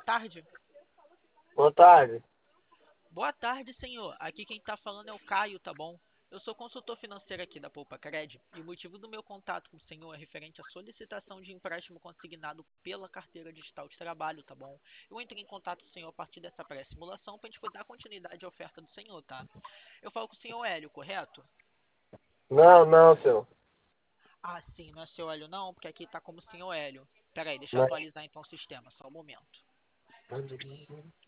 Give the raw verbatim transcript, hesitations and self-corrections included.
tarde. Boa tarde. Boa tarde, senhor. Aqui quem tá falando é o Caio, tá bom? Eu sou consultor financeiro aqui da Poupa Cred e o motivo do meu contato com o senhor é referente à solicitação de empréstimo consignado pela carteira digital de trabalho, tá bom? Eu entrei em contato com o senhor a partir dessa pré-simulação para a gente poder dar continuidade à oferta do senhor, tá? Eu falo com o senhor Hélio, correto? Não, não, senhor. Ah, sim, não é seu Hélio não, porque aqui tá como senhor Hélio. Pera aí, deixa eu Não. atualizar então o sistema, só um momento.